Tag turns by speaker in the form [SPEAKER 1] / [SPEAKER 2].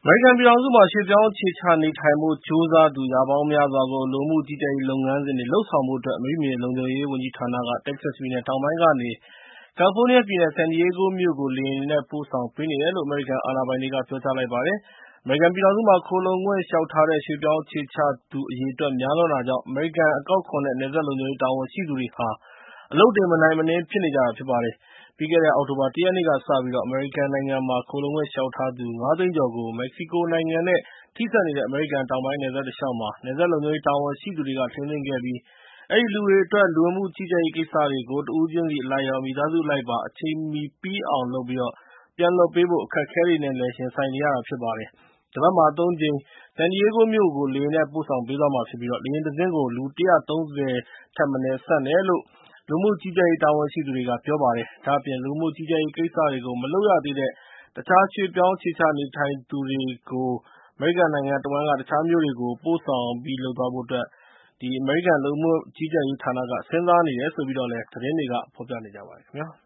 [SPEAKER 1] မေရိကန်ပြည်ထောင်စုမှာ ရွှေ့ပြောင်းအခြေချနေထိုင်ဖို့ ကြိုးစားသူ ရာပေါင်းများစွာကို လူဝင်မှုကြီးကြပ်ရေးလုပ်ငန်းစဉ်တွေ လုပ်ဆောင်ဖို့အတွက် အမိမြေလုံခြုံရေးဝန်ကြီးဌာနက တက္ကဆက်ပြည်နယ်တောင်ပိုင်းကနေ ကယ်လီဖိုးနီးယားပြည်နယ် ဆန်ဒီရေးဂိုးမြို့ကို လေယာဉ်တွေနဲ့ ပို့ဆောင်ပေးနေတယ်လို့ အမေရိကန်အာဏာပိုင်တွေက ပြောကြားလိုက်ပါတယ်။ အမေရိကန်ပြည်ထောင်စုမှာ ခိုလှုံခွင့်လျှောက်ထားတဲ့ ရွှေ့ပြောင်းအခြေချသူအရေအတွက် များလွန်းတာကြောင့် အမေရိကန်အကောက်ခွန်နဲ့ နယ်စပ်လုံခြုံရေးတာဝန်ရှိသူတွေဟာ အလုပ်တွေ မနိုင်မနင်းဖြစ်နေကြတာဖြစ်ပါတယ်။ ပြီးခဲ့တဲ့ အောက်တိုဘာ ၁ ရက်နေ့ကစပြီး အမေရိကန်နိုင်ငံမှာ ခိုလှုံခွင့်လျှောက်ထားသူ ၅ သိန်းကျော်ကို မက္ကဆီကိုနိုင်ငံနဲ့ ထိစပ်နေတဲ့ အမေရိကန်တောင်ပိုင်းနယ်စပ်တလျှောက်မှာ နယ်စပ်လုံခြုံရေးတာဝန်ရှိသူတွေက ထိန်းသိမ်းခဲ့ပြီး အဲဒီလူတွေအတွက် လူဝင်မှုကြီးကြပ်ရေးကိစ္စတွေကို တဦးချင်းစီအလိုက်ရော မိသားစုအလိုက်ပါ အချိန်မီပြီးအောင်လုပ်ပြီး ပြန်လွှတ်ပေးဖို့ အခက်အခဲတွေနဲ့ ရင်ဆိုင်နေရတာဖြစ်ပါတယ်။ တပတ်မှာ ၃ ကြိမ် ဆန်ဒီရေးဂိုးမြို့ကို လေယာဉ်နဲ့ ပို့ဆောင်ပေးသွားမှာဖြစ်ပြီး လေယာဉ်တစင်းကို လူ ၁၃၀ ထက်မနည်းဆန့်တယ်လို့ လူဝင်မှုကြီးကြပ်ရေးတာဝန်ရှိသူတွေက ပြောပါတယ်။ ဒါ့အပြင် လူဝင်မှုကြီးကြပ်ရေးကိစ္စတွေကို မလုပ်ရသေးတဲ့ တခြားရွှေ့ပြောင်းအခြေချနေထိုင်သူတွေကို အမေရိကန်နိုင်ငံတဝှမ်းက တခြားမြို့တွေကို ပို့ဆောင်ပြီးလုပ်သွားဖို့အတွက် အမေရိကန်လူဝင်မှုကြီးကြပ်ရေးဌာနက စဉ်းစားနေတယ်လို့ သတင်းတွေက ဖော်ပြနေကြပါတယ်ခင်ဗျာ။